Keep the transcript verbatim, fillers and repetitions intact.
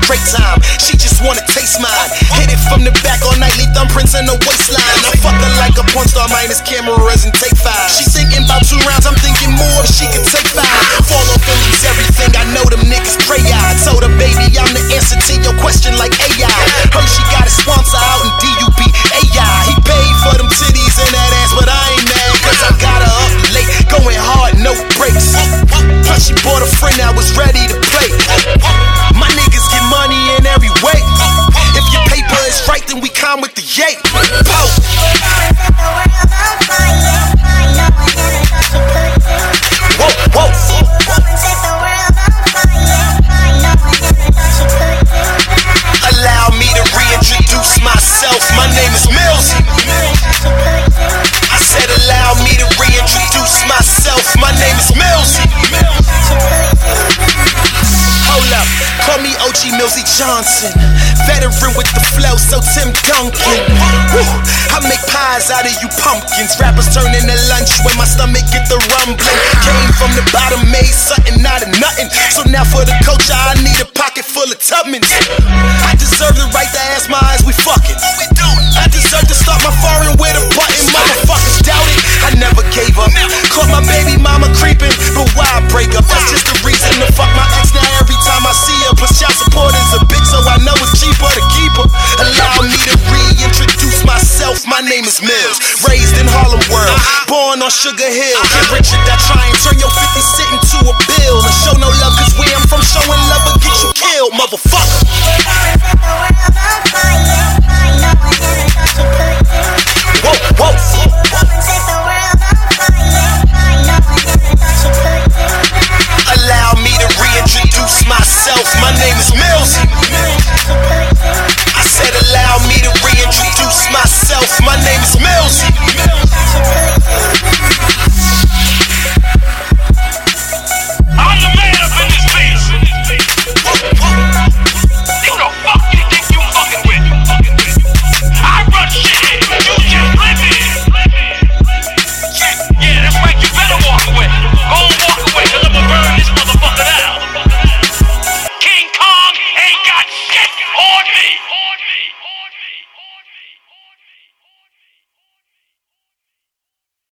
great time. She just wanna taste mine. Hit it from the back all night, leave thumbprints in the waistline. I fuck her like a porn star, minus cameras and take five. She thinking about two rounds, I'm thinking more, she can take five. Fall off and lose everything, I know them niggas cray-eyed. Told her, baby, I'm the answer to your question like A I. Heard she got a sponsor out in D U B A I. He paid for them titties and that ass, but I ain't mad, cause I got her up late, going hard, no breaks. Plus she bought a friend that was ready to play. My niggas get money in every way. If your paper is right, then we come with the yay. Pow. Whoa, whoa. Allow me to reintroduce myself. My name is Millsy. I said allow me to reintroduce myself. My name is Millsy. Hold up, call me O G Millsy Johnson. Veteran with the flow, so Tim Duncan. Woo, I make pies out of you pumpkins. Rappers turn into lunch when my stomach get the rumbling. Came from the bottom, made something out of nothing. So now for the culture, I need a pocket full of Tubmans. I deserve the right to ask my eyes, we fucking. I deserve to start my foreign with a button. Motherfuckers doubt it, I never gave up. Caught my baby mama creeping, but why break up? That's just the reason to fuck my ex. Now every time I see her, plus child support is a bitch, so I know it's cheaper to keep her. Allow me to reintroduce myself. My name is Mills, raised in Harlem World, born on Sugar Hill. Get rich at that, try and turn your fifty cent into a bill. And show no love, cause where I'm from, showing love will get you killed, motherfucker. Whoa, whoa. Allow me to reintroduce myself. My name is Millsy. I said allow me to reintroduce myself. My name is Millsy. I'm the man up in this piece. Who the fuck you think you fucking with? I run shit, you just live it. Yeah, that's right, you better walk away. Go and walk away, cause I'ma burn this motherfucker down. King Kong ain't got shit on me.